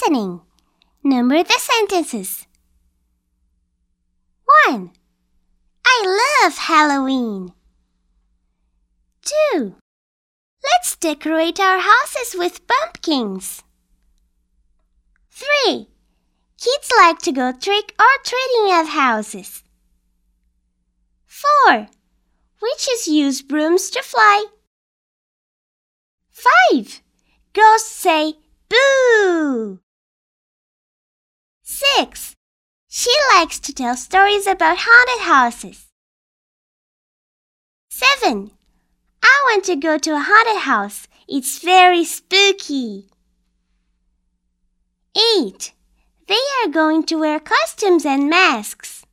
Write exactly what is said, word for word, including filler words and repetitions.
listening. Number the sentences. one. I love Halloween. two. Let's decorate our houses with pumpkins. three. Kids like to go trick-or-treating at houses. four. Witches use brooms to fly. five. Ghosts say boo. six. She likes to tell stories about haunted houses. seven. I want to go to a haunted house. It's very spooky. eight. They are going to wear costumes and masks.